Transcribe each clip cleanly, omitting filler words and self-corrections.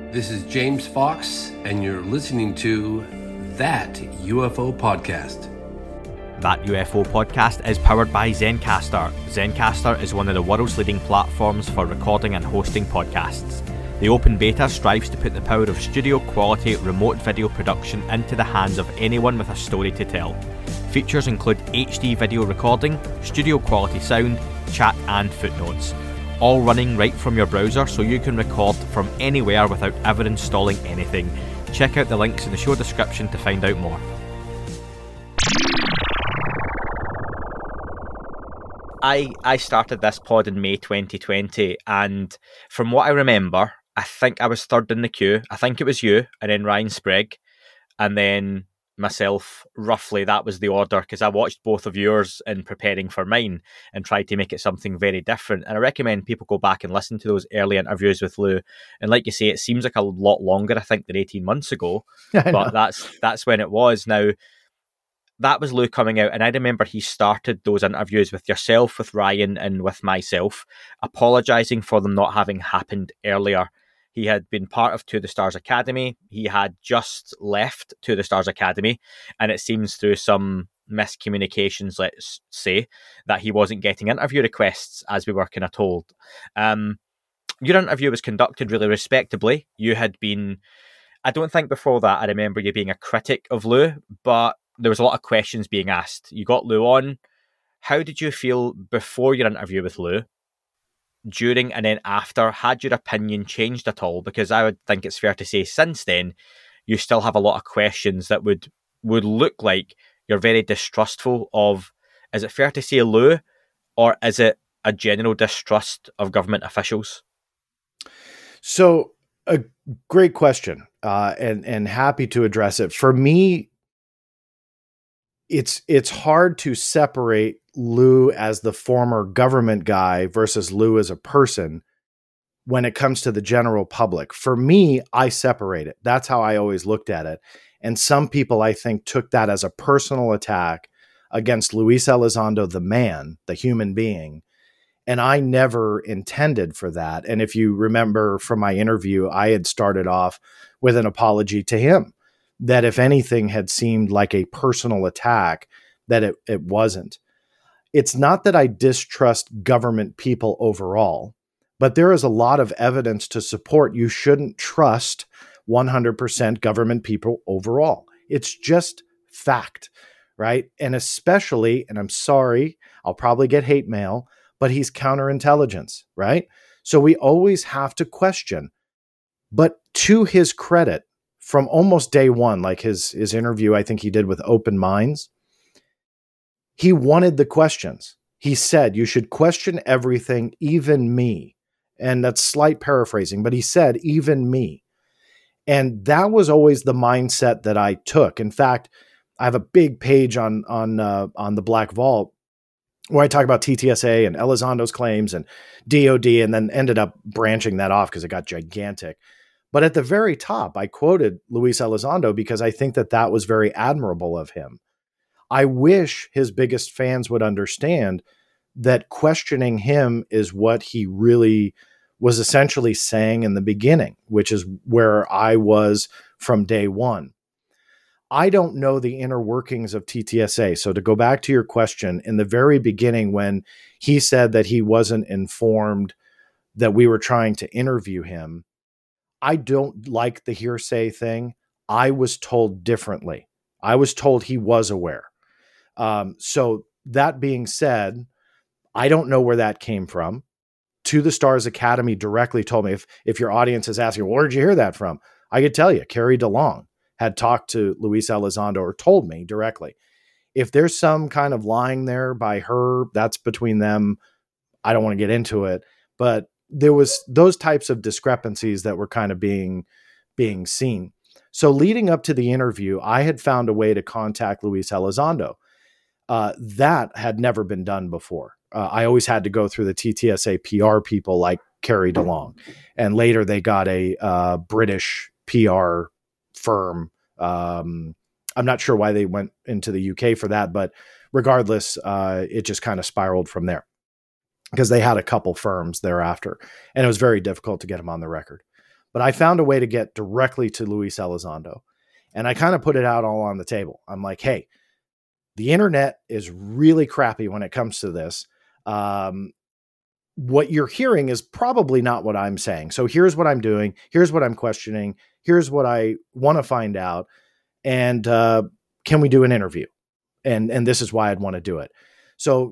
This is James Fox, and you're listening to That UFO Podcast. That UFO Podcast is powered by Zencastr. Zencastr is one of the world's leading platforms for recording and hosting podcasts. The open beta strives to put the power of studio-quality remote video production into the hands of anyone with a story to tell. Features include HD video recording, studio-quality sound, chat and footnotes. All running right from your browser so you can record from anywhere without ever installing anything. Check out the links in the show description to find out more. I started this pod in May 2020, and from what I remember, I think I was third in the queue. I think it was you, and then Ryan Sprague, and then myself. Roughly that was the order, because I watched both of yours in preparing for mine and tried to make it something very different. And I recommend people go back and listen to those early interviews with Lou. And like you say, it seems like a lot longer, I think, than 18 months ago. But that's when it was. Now, that was Lou coming out, and I remember he started those interviews with yourself, with Ryan, and with myself, apologising for them not having happened earlier. He had been part of To The Stars Academy. He had just left To The Stars Academy, and it seems through some miscommunications, let's say, that he wasn't getting interview requests, as we were kind of told. Your interview was conducted really respectably. You had been, I don't think before that I remember you being a critic of Lou, but there was a lot of questions being asked. You got Lou on. How did you feel before your interview with Lou? During and then after, had your opinion changed at all? Because I would think it's fair to say since then, you still have a lot of questions that would look like you're very distrustful of, is it fair to say Lou, or is it a general distrust of government officials? So, a great question, and happy to address it. For me, it's hard to separate Lou as the former government guy versus Lou as a person when it comes to the general public. For me, I separate it. That's how I always looked at it. And some people, I think, took that as a personal attack against Luis Elizondo, the man, the human being. And I never intended for that. And if you remember from my interview, I had started off with an apology to him, that if anything had seemed like a personal attack, that it wasn't. It's not that I distrust government people overall, but there is a lot of evidence to support you shouldn't trust 100% government people overall. It's just fact, right? And especially, and I'm sorry, I'll probably get hate mail, but he's counterintelligence, right? So we always have to question. But to his credit, from almost day one, like his interview, I think he did with Open Minds, he wanted the questions. He said, you should question everything, even me. And that's slight paraphrasing, but he said, even me. And that was always the mindset that I took. In fact, I have a big page on the Black Vault where I talk about TTSA and Elizondo's claims and DOD, and then ended up branching that off because it got gigantic. But at the very top, I quoted Luis Elizondo because I think that was very admirable of him. I wish his biggest fans would understand that questioning him is what he really was essentially saying in the beginning, which is where I was from day one. I don't know the inner workings of TTSA. So to go back to your question, in the very beginning, when he said that he wasn't informed that we were trying to interview him, I don't like the hearsay thing. I was told differently. I was told he was aware. So that being said, I don't know where that came from. To the Stars Academy directly told me, if your audience is asking, well, where did you hear that from? I could tell you, Carrie DeLong had talked to Luis Elizondo or told me directly. If there's some kind of lying there by her, that's between them. I don't want to get into it, but there was those types of discrepancies that were kind of being seen. So leading up to the interview, I had found a way to contact Luis Elizondo. That had never been done before. I always had to go through the TTSA PR people like Carrie DeLong. And later they got a British PR firm. I'm not sure why they went into the UK for that, but regardless, it just kind of spiraled from there, because they had a couple firms thereafter, and it was very difficult to get them on the record. But I found a way to get directly to Luis Elizondo. And I kind of put it out all on the table. I'm like, hey, the internet is really crappy when it comes to this. What you're hearing is probably not what I'm saying. So here's what I'm doing. Here's what I'm questioning. Here's what I want to find out. And can we do an interview? And this is why I'd want to do it. So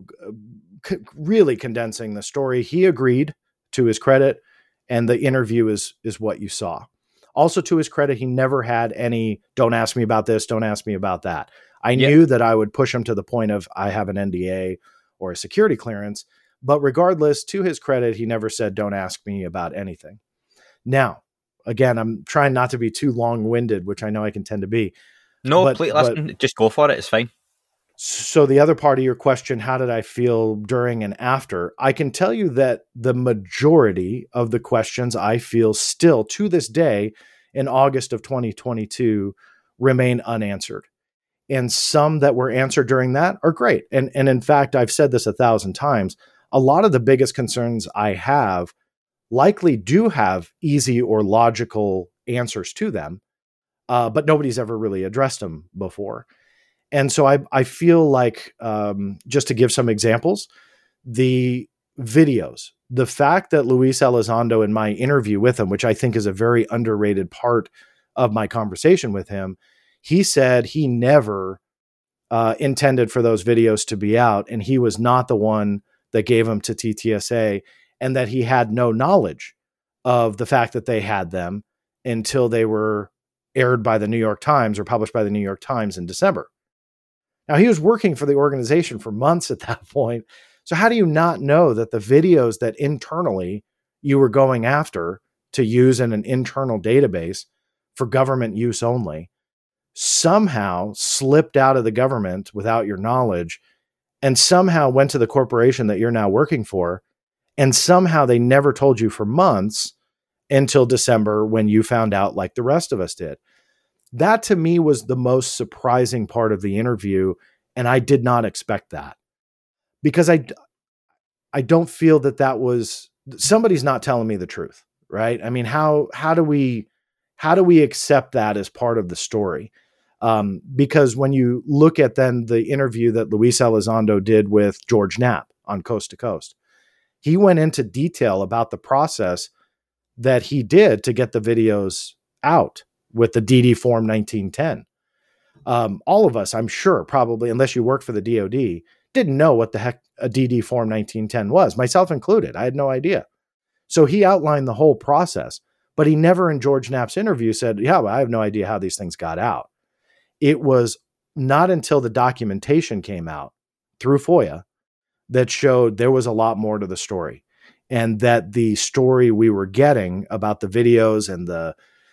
really condensing the story, he agreed, to his credit, and the interview is what you saw. Also, to his credit, he never had any, don't ask me about this, don't ask me about that. I knew that I would push him to the point of, I have an NDA or a security clearance. But regardless, to his credit, he never said, don't ask me about anything. Now, again, I'm trying not to be too long-winded, which I know I can tend to be. No, please, listen, just go for it. It's fine. So the other part of your question, how did I feel during and after? I can tell you that the majority of the questions I feel still to this day in August of 2022 remain unanswered. And some that were answered during that are great. And in fact, I've said this 1,000 times, a lot of the biggest concerns I have likely do have easy or logical answers to them, but nobody's ever really addressed them before. And so I feel like, just to give some examples, the videos, the fact that Luis Elizondo, in my interview with him, which I think is a very underrated part of my conversation with him, he said he never intended for those videos to be out, and he was not the one that gave them to TTSA, and that he had no knowledge of the fact that they had them until they were aired by the New York Times or published by the New York Times in December. Now, he was working for the organization for months at that point. So how do you not know that the videos that internally you were going after to use in an internal database for government use only somehow slipped out of the government without your knowledge and somehow went to the corporation that you're now working for, and somehow they never told you for months until December when you found out, like the rest of us did? That to me was the most surprising part of the interview. And I did not expect that, because I don't feel that was, somebody's not telling me the truth, right? I mean, how do we accept that as part of the story? Because when you look at then the interview that Luis Elizondo did with George Knapp on Coast to Coast, he went into detail about the process that he did to get the videos out with the DD Form 1910. All of us, I'm sure, probably, unless you work for the DOD, didn't know what the heck a DD Form 1910 was, myself included. I had no idea. So he outlined the whole process, but he never in George Knapp's interview said, yeah, well, I have no idea how these things got out. It was not until the documentation came out through FOIA that showed there was a lot more to the story, and that the story we were getting about the videos and the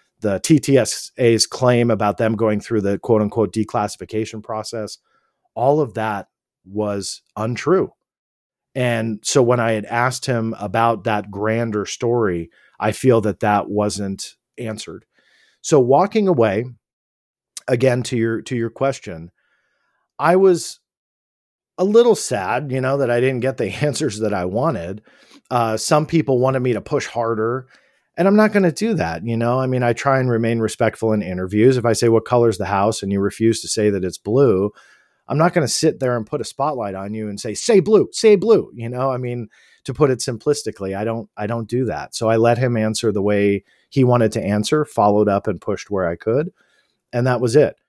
TTSA's claim about them going through the quote unquote declassification process, all of that was untrue. And so when I had asked him about that grander story, I feel that wasn't answered. So walking away, again, to your question, I was a little sad, that I didn't get the answers that I wanted. Some people wanted me to push harder, and I'm not going to do that. I mean, I try and remain respectful in interviews. If I say, what color's the house, and you refuse to say that it's blue, I'm not going to sit there and put a spotlight on you and say blue, say blue. I mean, to put it simplistically, I don't do that. So I let him answer the way he wanted to answer, followed up and pushed where I could. And that was it.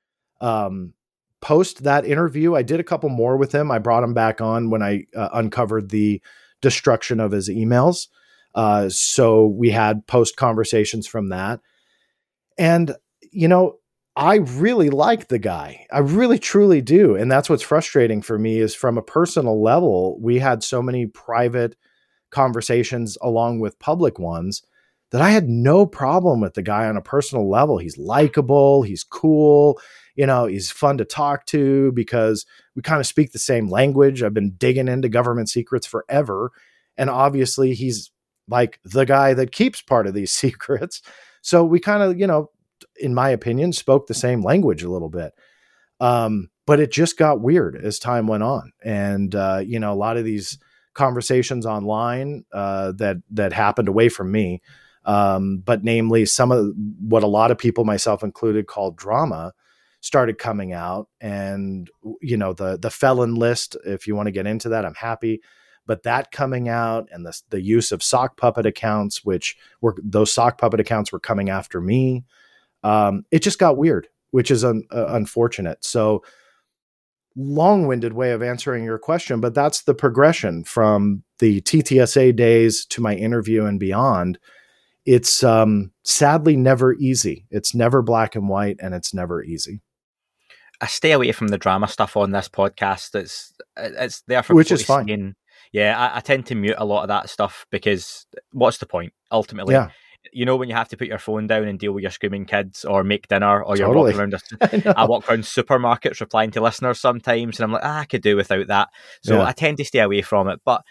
Post that interview, I did a couple more with him. I brought him back on when I uncovered the destruction of his emails. So we had post conversations from that. And, I really like the guy. I really, truly do. And that's what's frustrating for me, is from a personal level, we had so many private conversations along with public ones that I had no problem with the guy on a personal level. He's likable. He's cool. He's fun to talk to because we kind of speak the same language. I've been digging into government secrets forever. And obviously he's like the guy that keeps part of these secrets. So we kind of, in my opinion, spoke the same language a little bit. But it just got weird as time went on. And, a lot of these conversations online that happened away from me, But namely, some of what a lot of people, myself included, called drama started coming out. And, the felon list, if you want to get into that, I'm happy. But that coming out and the use of sock puppet accounts, those sock puppet accounts were coming after me. It just got weird, which is unfortunate. So long-winded way of answering your question, but that's the progression from the TTSA days to my interview and beyond. It's sadly never easy. It's never black and white, and it's never easy. I stay away from the drama stuff on this podcast. It's there for which people is fine. See. Yeah, I tend to mute a lot of that stuff because what's the point ultimately? Yeah. When you have to put your phone down and deal with your screaming kids or make dinner, or you're Totally. walking around. I walk around supermarkets replying to listeners sometimes, and I'm like, I could do without that. So I tend to stay away from it. But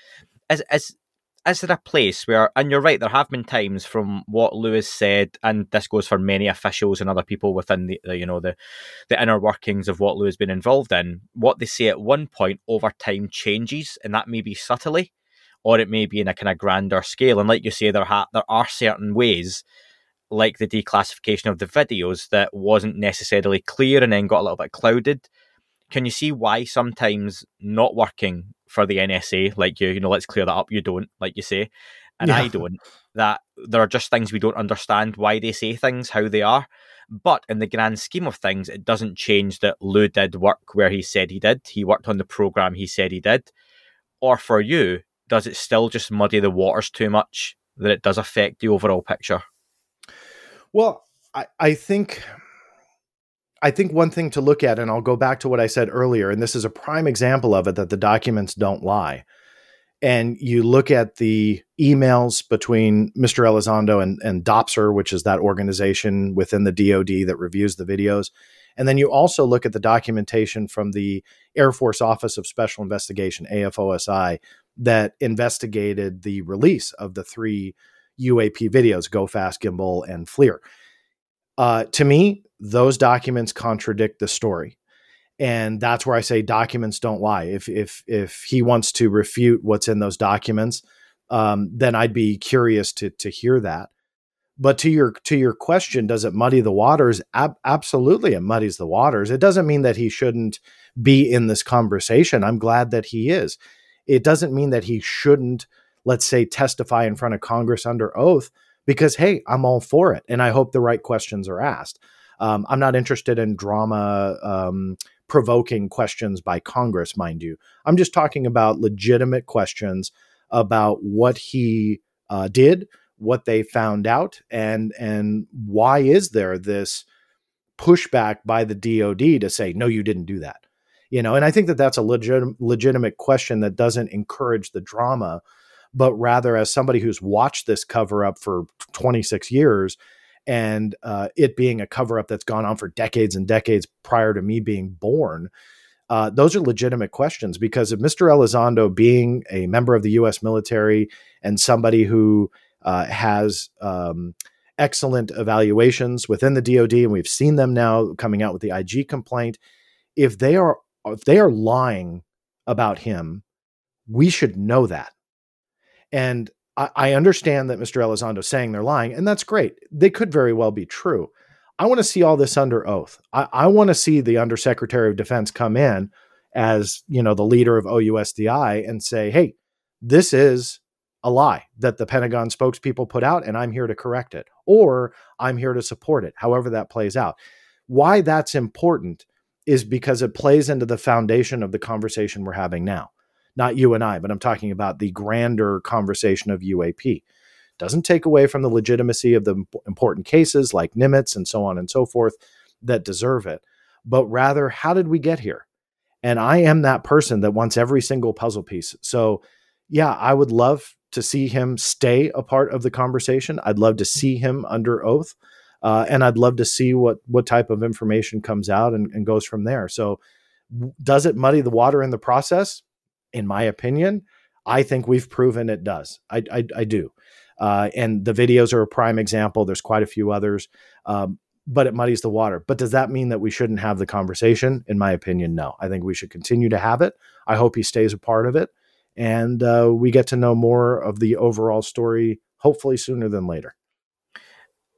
is there a place where, and you're right, there have been times from what Lewis said, and this goes for many officials and other people within the inner workings of what Lewis has been involved in, what they say at one point over time changes, and that may be subtly, or it may be in a kind of grander scale. And like you say, there are certain ways, like the declassification of the videos, that wasn't necessarily clear and then got a little bit clouded. Can you see why sometimes not working for the NSA, like let's clear that up, you don't, like you say, and I don't, that there are just things we don't understand why they say things how they are. But in the grand scheme of things, it doesn't change that Lou did work where he said he did. He worked on the program he said he did. Or for you, does it still just muddy the waters too much that it does affect the overall picture? Well, I think one thing to look at, and I'll go back to what I said earlier, and this is a prime example of it, that the documents don't lie. And you look at the emails between Mr. Elizondo and DOPSR, which is that organization within the DoD that reviews the videos. And then you also look at the documentation from the Air Force Office of Special Investigation, AFOSI, that investigated the release of the 3 UAP videos, Go Fast, Gimbal, and FLIR. To me, those documents contradict the story. And that's where I say documents don't lie. If he wants to refute what's in those documents, then I'd be curious to hear that. But to your question, does it muddy the waters? Absolutely, it muddies the waters. It doesn't mean that he shouldn't be in this conversation. I'm glad that he is. It doesn't mean that he shouldn't, let's say, testify in front of Congress under oath, because, hey, I'm all for it. And I hope the right questions are asked. I'm not interested in drama, provoking questions by Congress, mind you. I'm just talking about legitimate questions about what he did, what they found out, and why is there this pushback by the DoD to say, no, you didn't do that. And I think that that's a legitimate question that doesn't encourage the drama, but rather, as somebody who's watched this cover up for 26 years, and it being a cover up that's gone on for decades and decades prior to me being born, those are legitimate questions. Because if Mr. Elizondo, being a member of the U.S. military and somebody who has excellent evaluations within the DoD, and we've seen them now coming out with the IG complaint, if they are lying about him, we should know that. And I understand that Mr. Elizondo is saying they're lying, and that's great. They could very well be true. I want to see all this under oath. I want to see the Undersecretary of Defense come in as, the leader of OUSDI and say, hey, this is a lie that the Pentagon spokespeople put out, and I'm here to correct it, or I'm here to support it, however that plays out. Why that's important is because it plays into the foundation of the conversation we're having now. Not you and I, but I'm talking about the grander conversation of UAP. Doesn't take away from the legitimacy of the important cases like Nimitz and so on and so forth that deserve it, but rather, how did we get here? And I am that person that wants every single puzzle piece. So yeah, I would love to see him stay a part of the conversation. I'd love to see him under oath. And I'd love to see what type of information comes out and goes from there. So does it muddy the water in the process? In my opinion, I think we've proven it does. I do. And the videos are a prime example. There's quite a few others, but it muddies the water. But does that mean that we shouldn't have the conversation? In my opinion, no. I think we should continue to have it. I hope he stays a part of it. And we get to know more of the overall story, hopefully sooner than later.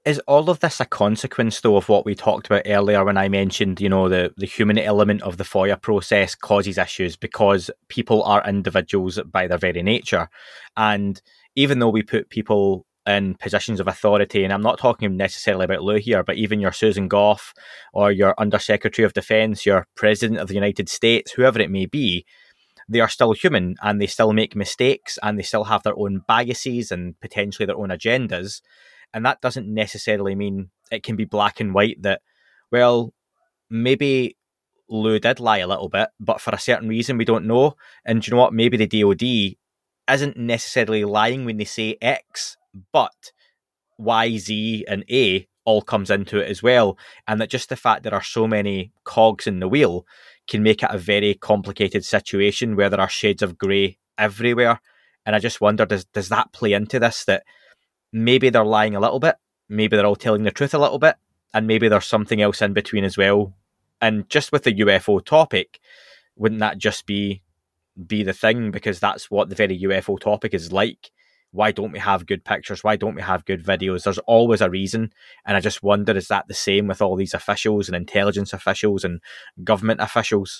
Is all of this a consequence, though, of what we talked about earlier when I mentioned, the human element of the FOIA process causes issues because people are individuals by their very nature? And even though we put people in positions of authority, and I'm not talking necessarily about Lou here, but even your Susan Gough or your Undersecretary of Defense, your President of the United States, whoever it may be, they are still human and they still make mistakes and they still have their own biases and potentially their own agendas. And that doesn't necessarily mean it can be black and white that, well, maybe Lou did lie a little bit, but for a certain reason we don't know. And do you know what? Maybe the DOD isn't necessarily lying when they say X, but Y, Z, and A all comes into it as well. And that just the fact there are so many cogs in the wheel can make it a very complicated situation where there are shades of grey everywhere. And I just wonder, does that play into this, that maybe they're lying a little bit, maybe they're all telling the truth a little bit, and maybe there's something else in between as well? And just with the UFO topic, wouldn't that just be the thing? Because that's what the very UFO topic is like. Why don't we have good pictures? Why don't we have good videos? There's always a reason. And I just wonder, is that the same with all these officials and intelligence officials and government officials?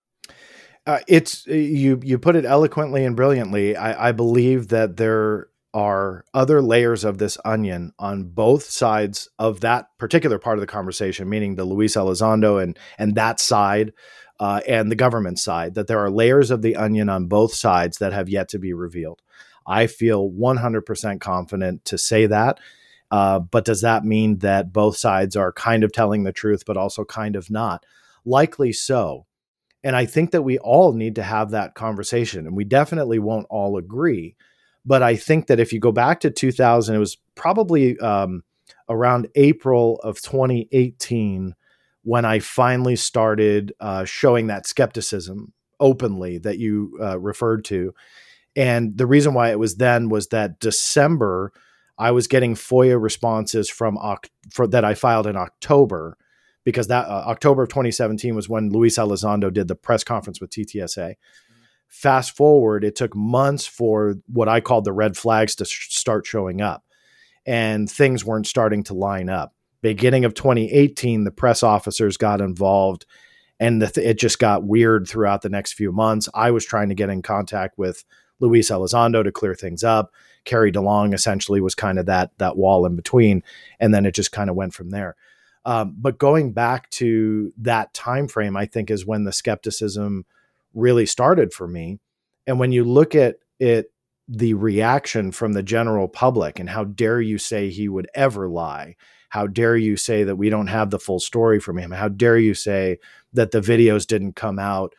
It's you put it eloquently and brilliantly. I believe that there are other layers of this onion on both sides of that particular part of the conversation, meaning the Luis Elizondo and that side and the government side, that there are layers of the onion on both sides that have yet to be revealed. I feel 100% confident to say that. But does that mean that both sides are kind of telling the truth, but also kind of not? Likely so. And I think that we all need to have that conversation, and we definitely won't all agree. But I think that if you go back to 2000, it was probably around April of 2018 when I finally started showing that skepticism openly that you referred to. And the reason why it was then was that December, I was getting FOIA responses that I filed in October, because that October of 2017 was when Luis Elizondo did the press conference with TTSA. Fast forward, it took months for what I called the red flags to start showing up, and things weren't starting to line up. Beginning of 2018, the press officers got involved, and it just got weird throughout the next few months. I was trying to get in contact with Luis Elizondo to clear things up. Carrie DeLong essentially was kind of that wall in between, and then it just kind of went from there. But going back to that time frame, I think is when the skepticism really started for me. And when you look at it, the reaction from the general public, and how dare you say he would ever lie? How dare you say that we don't have the full story from him? How dare you say that the videos didn't come out,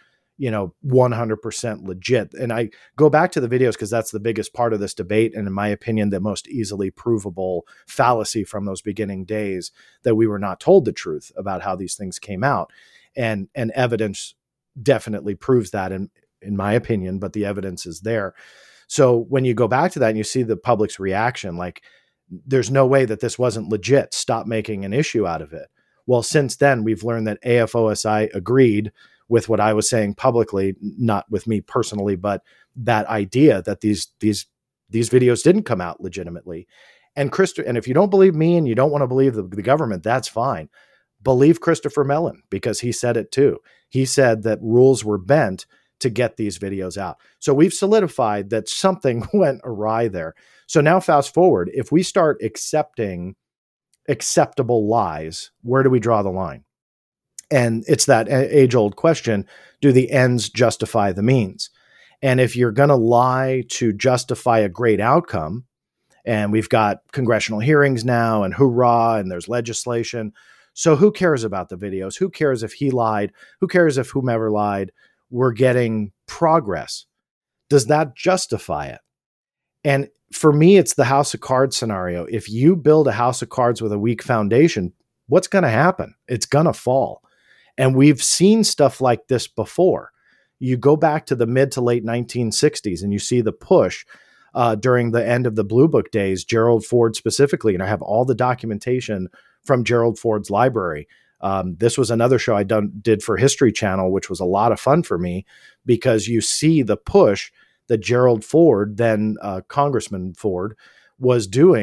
100% legit? And I go back to the videos because that's the biggest part of this debate. And in my opinion, the most easily provable fallacy from those beginning days, that we were not told the truth about how these things came out. And evidence definitely proves that in my opinion, but the evidence is there. So when you go back to that and you see the public's reaction, like, there's no way that this wasn't legit. Stop making an issue out of it. Well, since then, we've learned that AFOSI agreed with what I was saying publicly, not with me personally, but that idea that these videos didn't come out legitimately. And if you don't believe me and you don't want to believe the government, that's fine. Believe Christopher Mellon, because he said it too. He said that rules were bent to get these videos out. So we've solidified that something went awry there. So now fast forward, if we start accepting acceptable lies, where do we draw the line? And it's that age-old question, do the ends justify the means? And if you're going to lie to justify a great outcome, and we've got congressional hearings now and hoorah, and there's legislation. So who cares about the videos? Who cares if he lied? Who cares if whomever lied? We're getting progress. Does that justify it? And for me, it's the house of cards scenario. If you build a house of cards with a weak foundation, what's going to happen? It's going to fall. And we've seen stuff like this before. You go back to the mid to late 1960s and you see the push during the end of the Blue Book days, Gerald Ford specifically, and I have all the documentation from Gerald Ford's library. This was another show I did for History Channel, which was a lot of fun for me, because you see the push that Gerald Ford, then Congressman Ford, was doing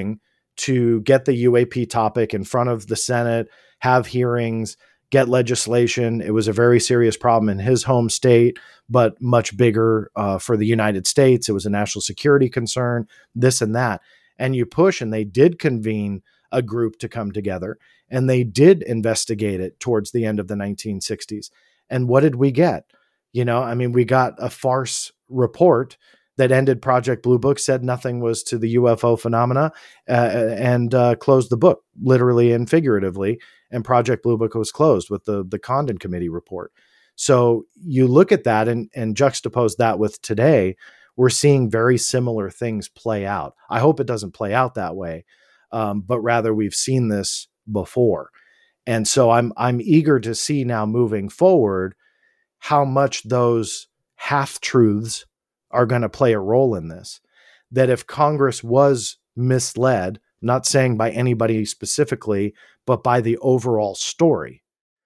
to get the UAP topic in front of the Senate, have hearings, get legislation. It was a very serious problem in his home state, but much bigger for the United States. It was a national security concern, this and that. And you push, and they did convene a group to come together, and they did investigate it towards the end of the 1960s. And what did we get? We got a farce report that ended Project Blue Book, said nothing was to the UFO phenomena, and closed the book, literally and figuratively. And Project Blue Book was closed with the Condon Committee report. So you look at that and juxtapose that with today, we're seeing very similar things play out. I hope it doesn't play out that way, but rather we've seen this before. And so I'm eager to see now moving forward how much those half-truths are going to play a role in this. That if Congress was misled, not saying by anybody specifically, but by the overall story.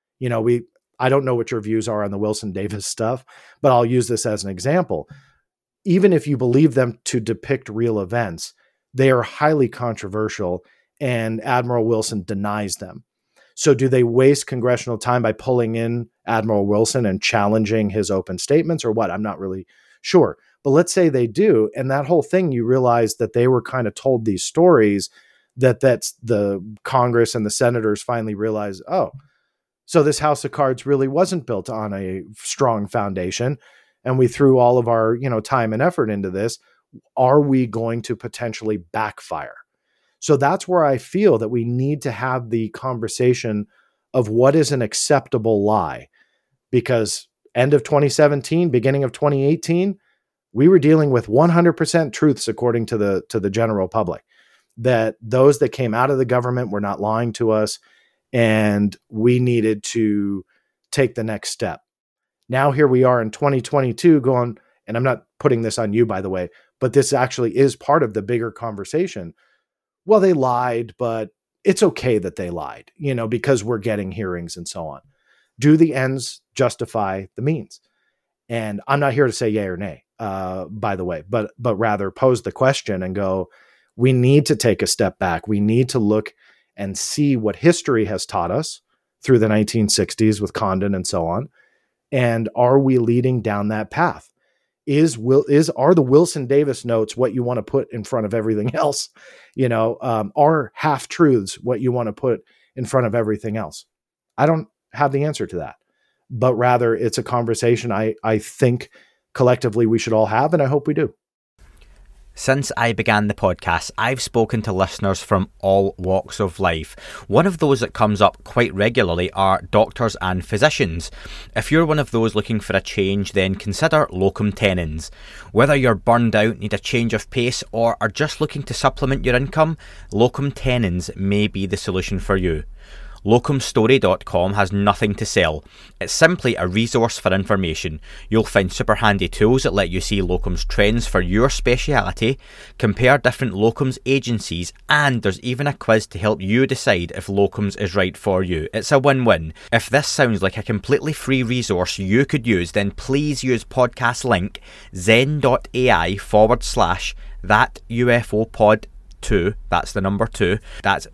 I don't know what your views are on the Wilson Davis stuff, but I'll use this as an example. Even if you believe them to depict real events, they are highly controversial, and Admiral Wilson denies them. So do they waste congressional time by pulling in Admiral Wilson and challenging his open statements, or what? I'm not really sure. But let's say they do, and that whole thing, you realize that they were kind of told these stories, that's the Congress and the senators finally realize, oh, so this house of cards really wasn't built on a strong foundation, and we threw all of our time and effort into this. Are we going to potentially backfire? So that's where I feel that we need to have the conversation of what is an acceptable lie, because end of 2017, beginning of 2018, we were dealing with 100% truths according to the general public, that those that came out of the government were not lying to us, and we needed to take the next step. Now here we are in 2022 going, and I'm not putting this on you, by the way, but this actually is part of the bigger conversation. Well, they lied, but it's okay that they lied, because we're getting hearings and so on. Do the ends justify the means? And I'm not here to say yay or nay, by the way, but rather pose the question and go, we need to take a step back. We need to look and see what history has taught us through the 1960s with Condon and so on. And are we leading down that path? Are the Wilson Davis notes what you want to put in front of everything else? Are half-truths what you want to put in front of everything else? I don't have the answer to that, but rather it's a conversation I think collectively we should all have, and I hope we do. Since I began the podcast, I've spoken to listeners from all walks of life. One of those that comes up quite regularly are doctors and physicians. If you're one of those looking for a change, then consider locum tenens. Whether you're burned out, need a change of pace, or are just looking to supplement your income, locum tenens may be the solution for you. Locumstory.com has nothing to sell. It's simply a resource for information. You'll find super handy tools that let you see locums trends for your speciality, compare different locums agencies, and there's even a quiz to help you decide if locums is right for you. It's a win-win. If this sounds like a completely free resource you could use, then please use podcast link zen.ai/that UFO pod 2, that's the number 2, that's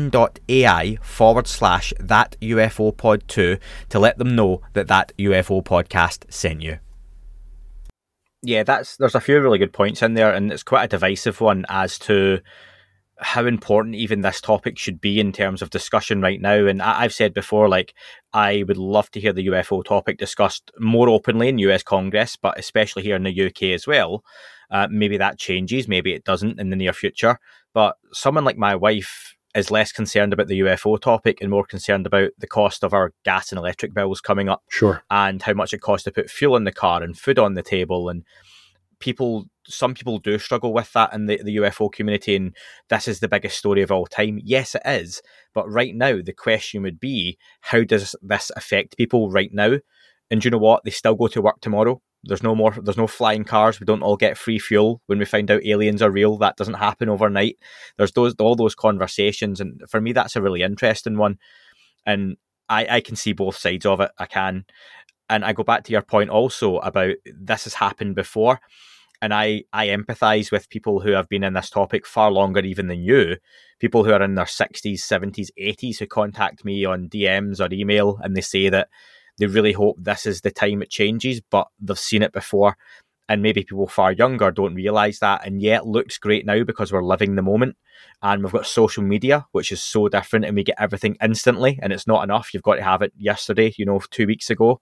zen.ai/that UFO pod 2 to let them know that UFO podcast sent you. Yeah, there's a few really good points in there, and it's quite a divisive one as to how important even this topic should be in terms of discussion right now. And I've said before, I would love to hear the UFO topic discussed more openly in US Congress, but especially here in the UK as well. Maybe that changes, maybe it doesn't in the near future. But someone like my wife is less concerned about the UFO topic and more concerned about the cost of our gas and electric bills coming up. Sure. And how much it costs to put fuel in the car and food on the table. And some people do struggle with that in the UFO community, and this is the biggest story of all time. Yes, it is. But right now, the question would be, how does this affect people right now? And do you know what? They still go to work tomorrow. There's no flying cars. We don't all get free fuel when we find out aliens are real. That doesn't happen overnight. There's all those conversations. And for me, that's a really interesting one. And I can see both sides of it. I can. And I go back to your point also about this has happened before. And I empathize with people who have been in this topic far longer even than you, people who are in their 60s, 70s, 80s who contact me on DMs or email, and they say that they really hope this is the time it changes, but they've seen it before. And maybe people far younger don't realise that. And yet it looks great now because we're living the moment. And we've got social media, which is so different, and we get everything instantly. And it's not enough. You've got to have it yesterday, 2 weeks ago.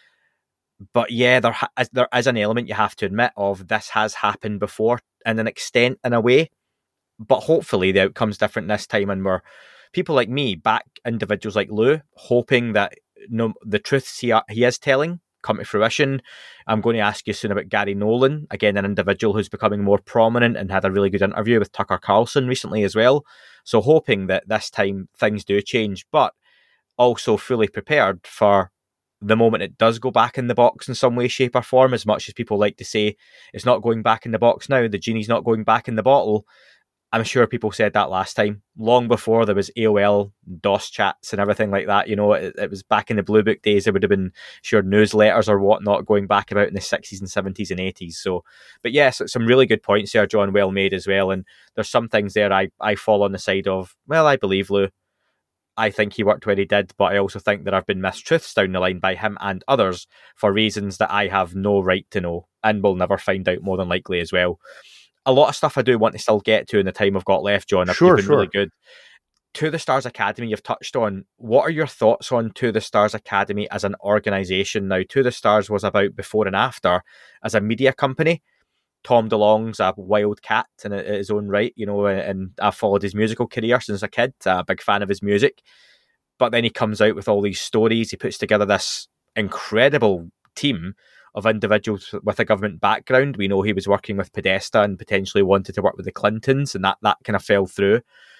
But yeah, there is an element, you have to admit, of this has happened before in an extent, in a way. But hopefully the outcome's different this time, and we're people like me, back individuals like Lou, hoping that the truths he is telling come to fruition. I'm going to ask you soon about Gary Nolan, again, an individual who's becoming more prominent and had a really good interview with Tucker Carlson recently as well. So hoping that this time things do change, but also fully prepared for the moment it does go back in the box in some way, shape or form. As much as people like to say it's not going back in the box now, the genie's not going back in the bottle, I'm sure people said that last time, long before there was AOL, DOS chats and everything like that. It was back in the Blue Book days. There would have been sure newsletters or whatnot going back about in the 60s and 70s and 80s. So, but yes, some really good points there, John, well made as well. And there's some things there I fall on the side of, well, I believe Lou. I think he worked where he did, but I also think there have been mistruths down the line by him and others for reasons that I have no right to know and will never find out, more than likely as well. A lot of stuff I do want to still get to in the time I've got left, John. You've been really good. To the Stars Academy, you've touched on. What are your thoughts on To the Stars Academy as an organisation? Now, To the Stars was about before and after as a media company. Tom DeLonge's a wild cat in his own right, and I've followed his musical career since a kid. I'm a big fan of his music. But then he comes out with all these stories. He puts together this incredible team of individuals with a government background. We know he was working with Podesta and potentially wanted to work with the Clintons, and that kind of fell through.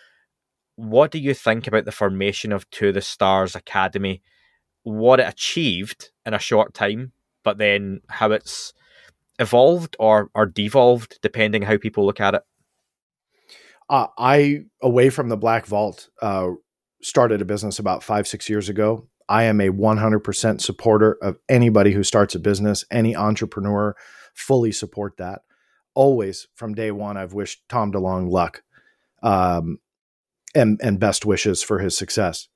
What do you think about the formation of To the Stars Academy? What it achieved in a short time, but then how it's evolved or devolved, depending how people look at it? I, away from the Black Vault, started a business about 5-6 years ago. I am a 100% supporter of anybody who starts a business, any entrepreneur, fully support that. Always, from day one, I've wished Tom DeLonge luck and best wishes for his success.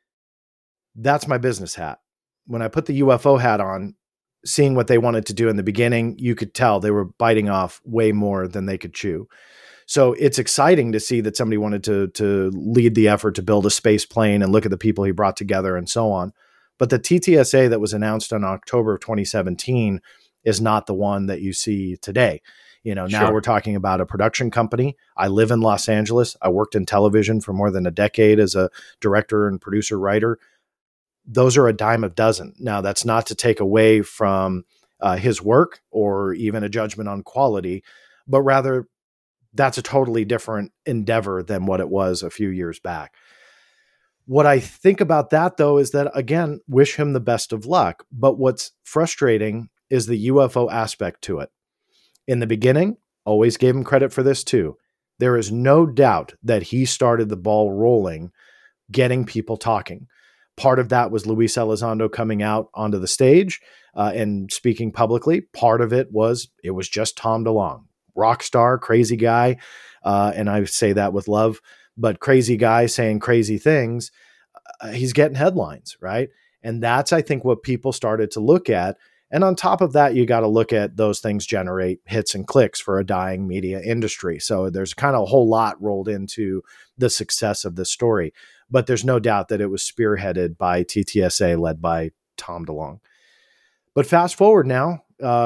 That's my business hat. When I put the UFO hat on, seeing what they wanted to do in the beginning, you could tell they were biting off way more than they could chew. So it's exciting to see that somebody wanted to lead the effort to build a space plane and look at the people he brought together and so on. But the TTSA that was announced in October of 2017 is not the one that you see today. Now we're talking about a production company. I live in Los Angeles. I worked in television for more than a decade as a director and producer writer. Those are a dime a dozen. Now, that's not to take away from his work or even a judgment on quality, but rather that's a totally different endeavor than what it was a few years back. What I think about that, though, is that, again, wish him the best of luck. But what's frustrating is the UFO aspect to it. In the beginning, always gave him credit for this too. There is no doubt that he started the ball rolling, getting people talking. Part of that was Luis Elizondo coming out onto the stage and speaking publicly. Part of it was just Tom DeLonge. Rock star, crazy guy, and I say that with love, but crazy guy saying crazy things, he's getting headlines, right? And that's, I think, what people started to look at. And on top of that, you got to look at those things generate hits and clicks for a dying media industry. So there's kind of a whole lot rolled into the success of this story. But there's no doubt that it was spearheaded by TTSA, led by Tom DeLonge. But fast forward now,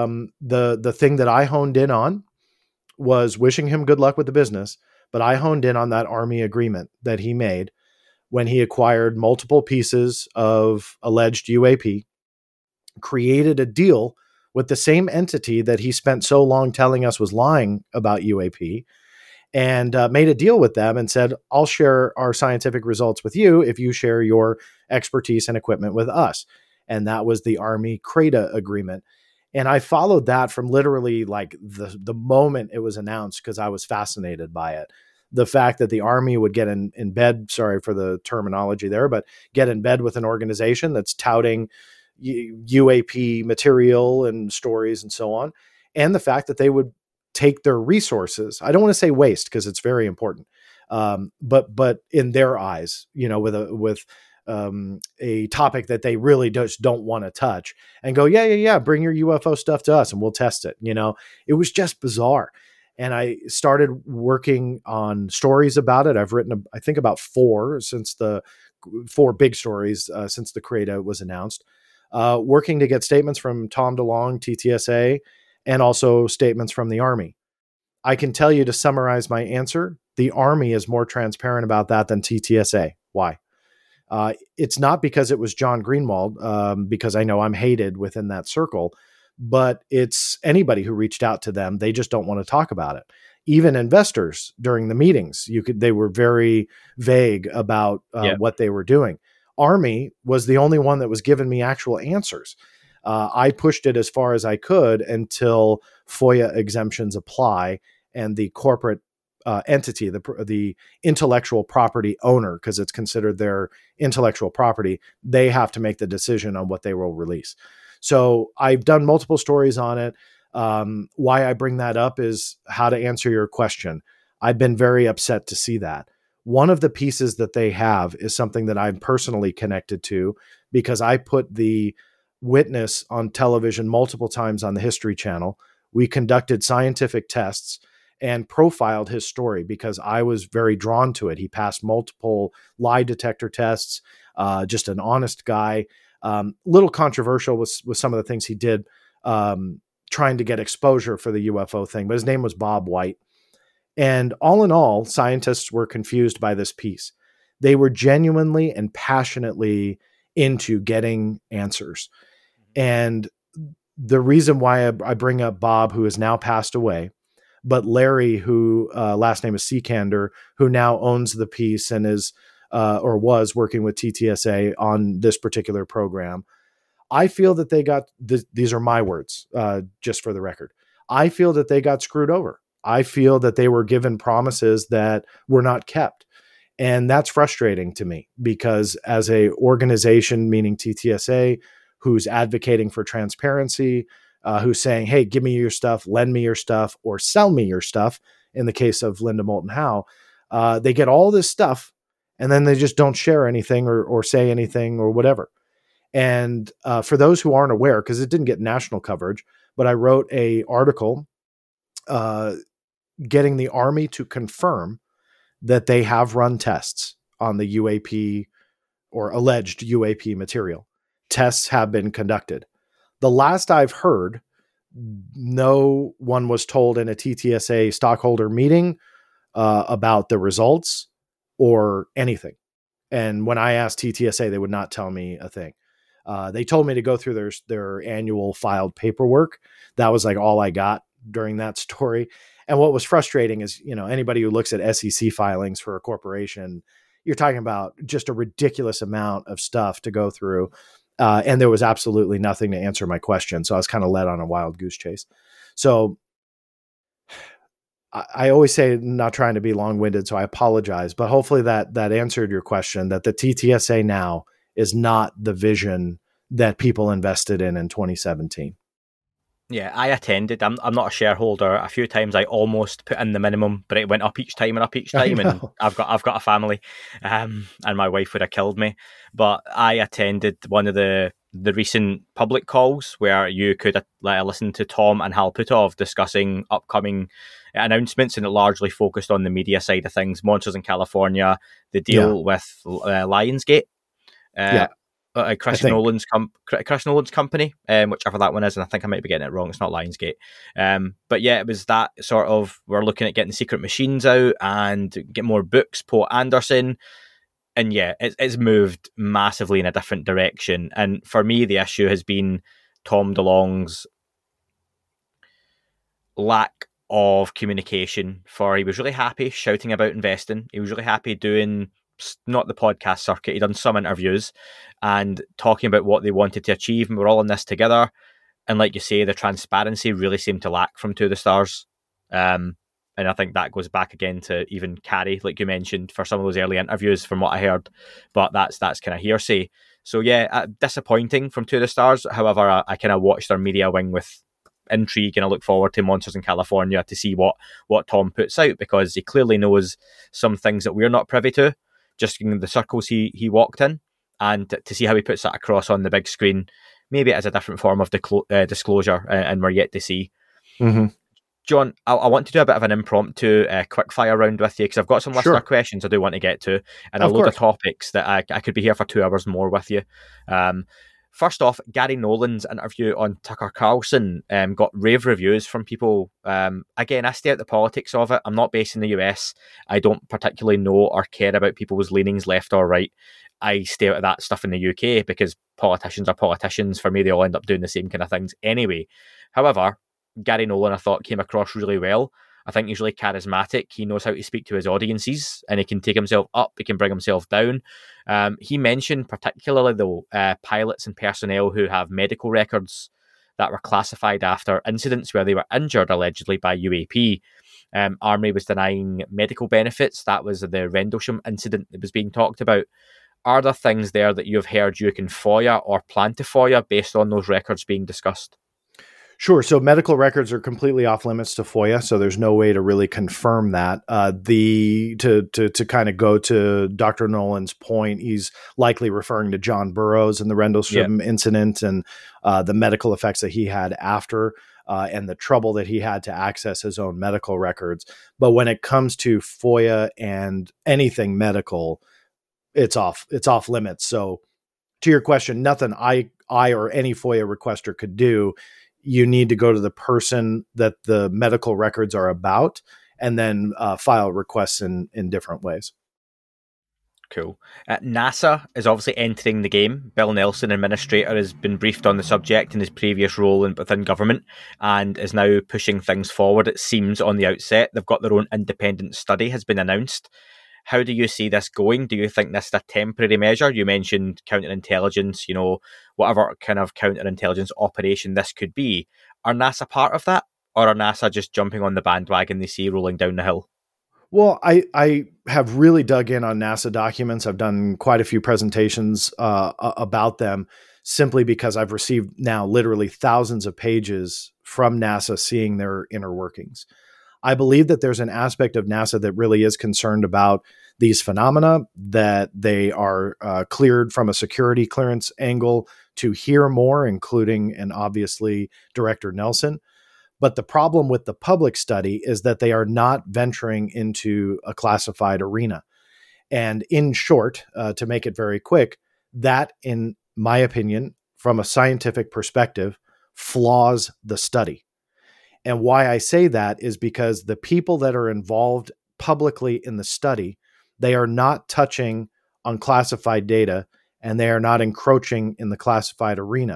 the thing that I honed in on was wishing him good luck with the business, but I honed in on that Army agreement that he made when he acquired multiple pieces of alleged UAP, created a deal with the same entity that he spent so long telling us was lying about UAP, and made a deal with them and said, I'll share our scientific results with you if you share your expertise and equipment with us. And that was the Army CRADA agreement. And I followed that from literally like the moment it was announced, because I was fascinated by it. The fact that the Army would get in bed, sorry for the terminology there, but get in bed with an organization that's touting UAP material and stories and so on. And the fact that they would take their resources. I don't want to say waste because it's very important. But in their eyes, with a topic that they really just don't want to touch, and go, yeah, bring your UFO stuff to us and we'll test it. It was just bizarre. And I started working on stories about it. I've written, I think, about four big stories since the CRADA was announced, working to get statements from Tom DeLonge, TTSA, and also statements from the Army. I can tell you, to summarize my answer, the Army is more transparent about that than TTSA. Why? It's not because it was John Greenwald, because I know I'm hated within that circle, but it's anybody who reached out to them. They just don't want to talk about it. Even investors during the meetings, they were very vague about what they were doing. Army was the only one that was giving me actual answers. I pushed it as far as I could until FOIA exemptions apply and the corporate entity, the intellectual property owner, because it's considered their intellectual property, they have to make the decision on what they will release. So I've done multiple stories on it. Why I bring that up is how to answer your question. I've been very upset to see that. One of the pieces that they have is something that I'm personally connected to, because I put the witness on television multiple times on the History Channel. We conducted scientific tests and profiled his story because I was very drawn to it. He passed multiple lie detector tests, just an honest guy. Little controversial with some of the things he did, trying to get exposure for the UFO thing, but his name was Bob White. And all in all, scientists were confused by this piece. They were genuinely and passionately into getting answers. And the reason why I bring up Bob, who has now passed away, but Larry, who last name is Sikander, who now owns the piece and is or was working with TTSA on this particular program, I feel that they got, these are my words, just for the record, I feel that they got screwed over. I feel that they were given promises that were not kept. And that's frustrating to me, because as a organization, meaning TTSA, who's advocating for transparency, who's saying, hey, give me your stuff, lend me your stuff, or sell me your stuff, in the case of Linda Moulton Howe, they get all this stuff and then they just don't share anything or say anything or whatever. And for those who aren't aware, because it didn't get national coverage, but I wrote an article getting the Army to confirm that they have run tests on the UAP or alleged UAP material. Tests have been conducted. The last I've heard, no one was told in a TTSA stockholder meeting about the results or anything. And when I asked TTSA, they would not tell me a thing. They told me to go through their annual filed paperwork. That was like all I got during that story. And what was frustrating is, anybody who looks at SEC filings for a corporation, you're talking about just a ridiculous amount of stuff to go through. And there was absolutely nothing to answer my question. So I was kind of led on a wild goose chase. So I always say, not trying to be long-winded, so I apologize, but hopefully that answered your question, that the TTSA now is not the vision that people invested in 2017. Yeah, I attended. I'm not a shareholder. A few times I almost put in the minimum, but it went up each time and up each time. And I've got a family, and my wife would have killed me. But I attended one of the recent public calls where you could listen to Tom and Hal Puthoff discussing upcoming announcements, and it largely focused on the media side of things. Monsters in California, the deal with Lionsgate. Chris Nolan's company, whichever that one is, and I think I might be getting it wrong. It's not Lionsgate, but yeah, it was that sort of, we're looking at getting Secret Machines out and get more books. Poe Anderson, and yeah, it's moved massively in a different direction. And for me, the issue has been Tom DeLonge's lack of communication. He was really happy shouting about investing. He was really happy doing, not the podcast circuit, he'd done some interviews and talking about what they wanted to achieve, and we're all in this together. And like you say, the transparency really seemed to lack from To the Stars. And I think that goes back again to even Carrie, like you mentioned, for some of those early interviews from what I heard. But that's kind of hearsay. So yeah, disappointing from To the Stars. However, I kind of watched their media wing with intrigue, and I look forward to Monsters in California to see what Tom puts out, because he clearly knows some things that we're not privy to, just in the circles he walked in, and to see how he puts that across on the big screen, maybe as a different form of disclosure, and we're yet to see. Mm-hmm. John, I want to do a bit of an impromptu quick-fire round with you, because I've got some listener questions I do want to get to, and a load of topics that I could be here for 2 hours more with you. First off, Gary Nolan's interview on Tucker Carlson got rave reviews from people. Again, I stay out the politics of it. I'm not based in the US. I don't particularly know or care about people's leanings left or right. I stay out of that stuff in the UK because politicians are politicians. For me, they all end up doing the same kind of things anyway. However, Gary Nolan, I thought, came across really well. I think he's really charismatic. He knows how to speak to his audiences, and he can take himself up, he can bring himself down. He mentioned particularly, though, pilots and personnel who have medical records that were classified after incidents where they were injured, allegedly, by UAP. Army was denying medical benefits. That was the Rendlesham incident that was being talked about. Are there things there that you've heard you can FOIA or plan to FOIA based on those records being discussed? Sure. So medical records are completely off limits to FOIA, so there's no way to really confirm that. To kind of go to Dr. Nolan's point, he's likely referring to John Burroughs and the Rendlesham incident, and the medical effects that he had after, and the trouble that he had to access his own medical records. But when it comes to FOIA and anything medical, it's off limits. So to your question, nothing I or any FOIA requester could do. You need to go to the person that the medical records are about, and then file requests in different ways. Cool. NASA is obviously entering the game. Bill Nelson, administrator, has been briefed on the subject in his previous role within government, and is now pushing things forward, it seems, on the outset. They've got their own independent study has been announced. How do you see this going? Do you think this is a temporary measure? You mentioned counterintelligence, whatever kind of counterintelligence operation this could be. Are NASA part of that? Or are NASA just jumping on the bandwagon they see rolling down the hill? Well, I have really dug in on NASA documents. I've done quite a few presentations about them, simply because I've received now literally thousands of pages from NASA seeing their inner workings. I believe that there's an aspect of NASA that really is concerned about these phenomena, that they are cleared from a security clearance angle to hear more, including, and obviously, Director Nelson. But the problem with the public study is that they are not venturing into a classified arena. And in short, to make it very quick, that, in my opinion, from a scientific perspective, flaws the study. And why I say that is because the people that are involved publicly in the study, they are not touching on classified data, and they are not encroaching in the classified arena.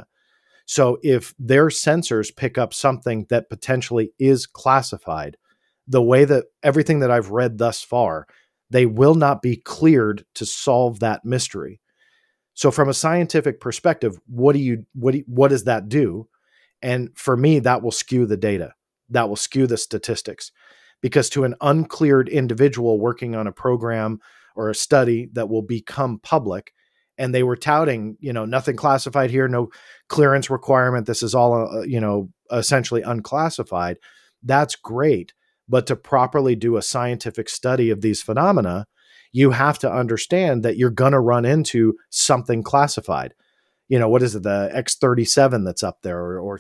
So if their sensors pick up something that potentially is classified, the way that everything that I've read thus far, they will not be cleared to solve that mystery. So from a scientific perspective, what does that do? And for me, that will skew the data. That will skew the statistics, because to an uncleared individual working on a program or a study that will become public, and they were touting, nothing classified here, no clearance requirement, this is all, essentially unclassified. That's great. But to properly do a scientific study of these phenomena, you have to understand that you're going to run into something classified. What is it, the X-37 that's up there, or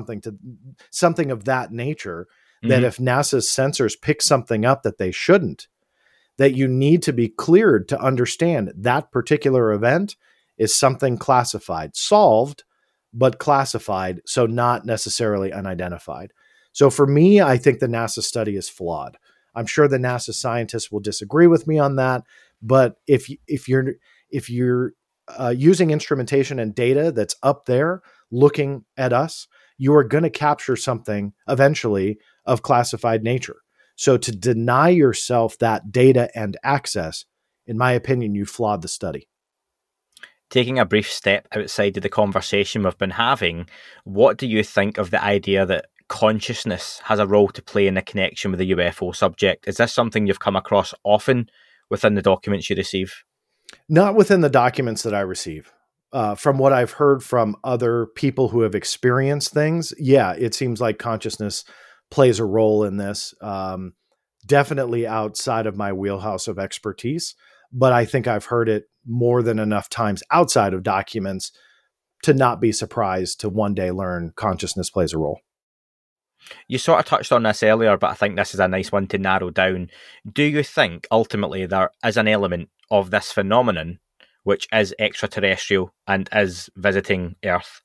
something of that nature, that if NASA's sensors pick something up that they shouldn't, that you need to be cleared to understand that particular event is something classified, solved, but classified, so not necessarily unidentified. So for me, I think the NASA study is flawed. I'm sure the NASA scientists will disagree with me on that, but if you're using instrumentation and data that's up there looking at us, you are going to capture something eventually of classified nature. So to deny yourself that data and access, in my opinion, you flawed the study. Taking a brief step outside of the conversation we've been having, what do you think of the idea that consciousness has a role to play in the connection with the UFO subject? Is this something you've come across often within the documents you receive? Not within the documents that I receive. from what I've heard from other people who have experienced things, yeah, it seems like consciousness plays a role in this. Definitely outside of my wheelhouse of expertise, but I think I've heard it more than enough times outside of documents to not be surprised to one day learn consciousness plays a role. You sort of touched on this earlier, but I think this is a nice one to narrow down. Do you think ultimately there is an element of this phenomenon which is extraterrestrial and is visiting Earth?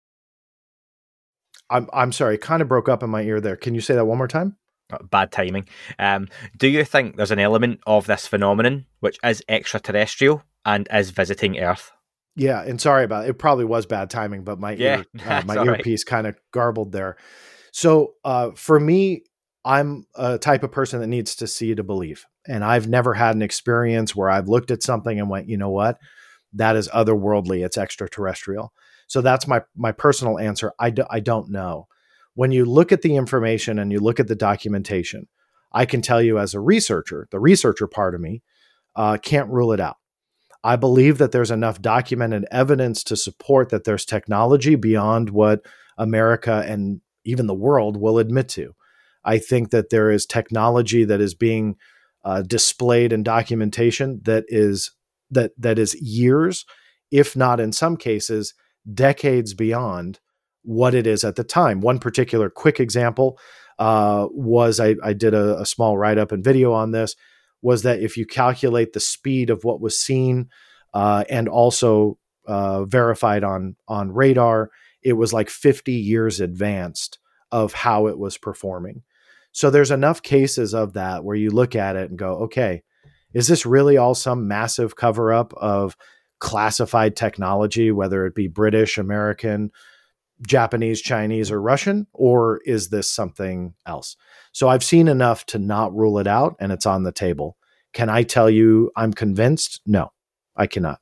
I'm sorry, it kind of broke up in my ear there. Can you say that one more time? Bad timing. Do you think there's an element of this phenomenon which is extraterrestrial and is visiting Earth? Yeah, and sorry about it. It probably was bad timing, but my earpiece kind of garbled there. So for me, I'm a type of person that needs to see to believe. And I've never had an experience where I've looked at something and went, you know what? That is otherworldly. It's extraterrestrial. So that's my personal answer. I don't know. When you look at the information and you look at the documentation, I can tell you as a researcher, the researcher part of me can't rule it out. I believe that there's enough documented evidence to support that there's technology beyond what America and even the world will admit to. I think that there is technology that is being displayed in documentation that is years, if not in some cases, decades beyond what it is at the time. One particular quick example was I did a small write-up and video on this, was that if you calculate the speed of what was seen and also verified on radar, it was like 50 years advanced of how it was performing. So there's enough cases of that where you look at it and go, okay, is this really all some massive cover-up of classified technology, whether it be British, American, Japanese, Chinese, or Russian, or is this something else? So I've seen enough to not rule it out, and it's on the table. Can I tell you I'm convinced? No, I cannot.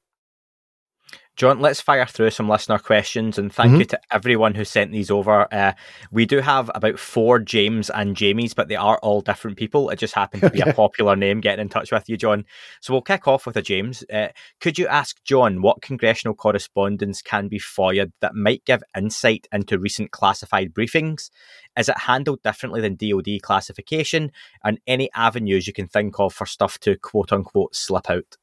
John, let's fire through some listener questions, and thank you to everyone who sent these over. We do have about 4 James and Jamies, but they are all different people. It just happened to be a popular name getting in touch with you, John. So we'll kick off with a James. Could you ask John what congressional correspondence can be FOIA'd that might give insight into recent classified briefings? Is it handled differently than DoD classification? And any avenues you can think of for stuff to quote-unquote slip out?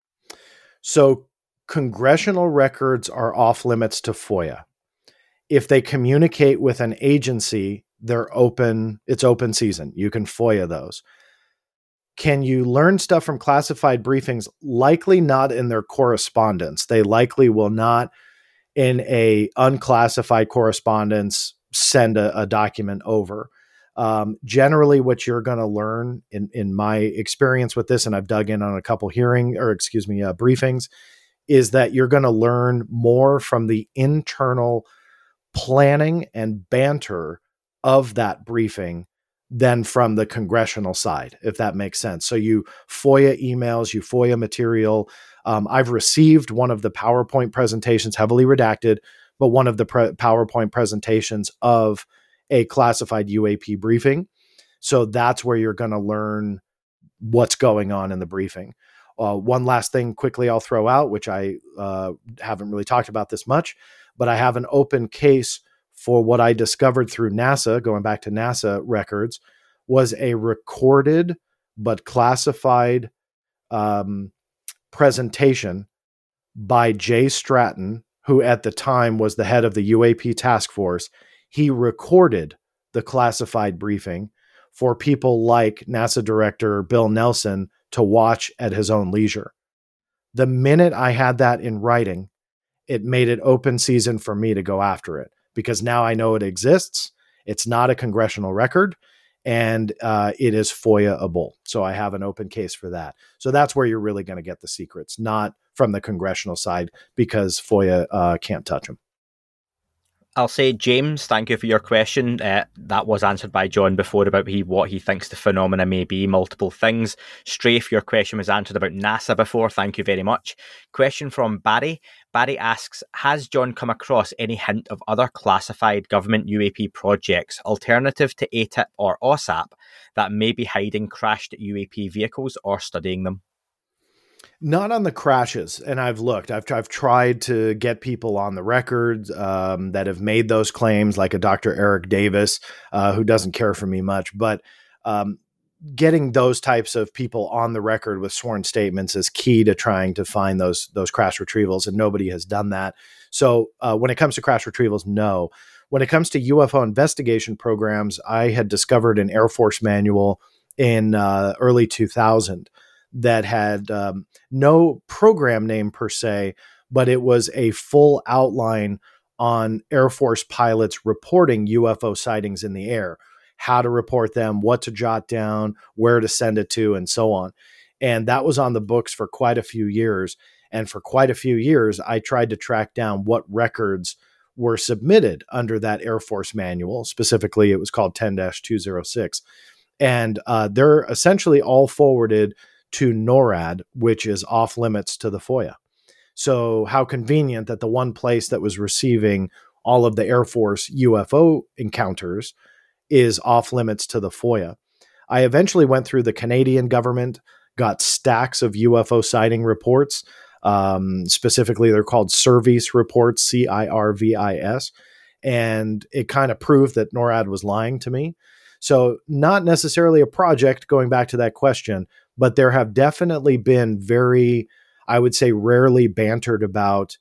So congressional records are off limits to FOIA. If they communicate with an agency, they're open. It's open season. You can FOIA those. Can you learn stuff from classified briefings? Likely not in their correspondence. They likely will not, in a unclassified correspondence, send a document over. Generally, what you're going to learn in my experience with this, and I've dug in on a couple briefings, is that you're going to learn more from the internal planning and banter of that briefing than from the congressional side, if that makes sense. So you FOIA emails, you FOIA material. I've received one of the PowerPoint presentations, heavily redacted, but one of the PowerPoint presentations of a classified UAP briefing. So that's where you're going to learn what's going on in the briefing. One last thing quickly I'll throw out, which I haven't really talked about this much, but I have an open case for what I discovered through NASA, going back to NASA records, was a recorded but classified presentation by Jay Stratton, who at the time was the head of the UAP task force. He recorded the classified briefing for people like NASA Director Bill Nelson to watch at his own leisure. The minute I had that in writing, it made it open season for me to go after it, because now I know it exists. It's not a congressional record, and it is FOIA-able. So I have an open case for that. So that's where you're really going to get the secrets, not from the congressional side, because FOIA can't touch them. I'll say, James, thank you for your question. That was answered by John before about what he thinks the phenomena may be, multiple things. Strafe, your question was answered about NASA before. Thank you very much. Question from Barry. Barry asks, has John come across any hint of other classified government UAP projects, alternative to ATIP or OSAP, that may be hiding crashed UAP vehicles or studying them? Not on the crashes. And I've looked, I've tried to get people on the record that have made those claims, like a Dr. Eric Davis, who doesn't care for me much, but getting those types of people on the record with sworn statements is key to trying to find those crash retrievals. And nobody has done that. So when it comes to crash retrievals, no. When it comes to UFO investigation programs, I had discovered an Air Force manual in early 2000 that had no program name per se, but it was a full outline on Air Force pilots reporting UFO sightings in the air, how to report them, what to jot down, where to send it to, and so on. And that was on the books for quite a few years. And for quite a few years, I tried to track down what records were submitted under that Air Force manual. Specifically, it was called 10-206. And they're essentially all forwarded to NORAD, which is off limits to the FOIA. So how convenient that the one place that was receiving all of the Air Force UFO encounters is off limits to the FOIA. I eventually went through the Canadian government, got stacks of UFO sighting reports. Specifically, they're called CIRVIS reports, CIRVIS. And it kind of proved that NORAD was lying to me. So not necessarily a project, going back to that question, but there have definitely been very, I would say, rarely bantered about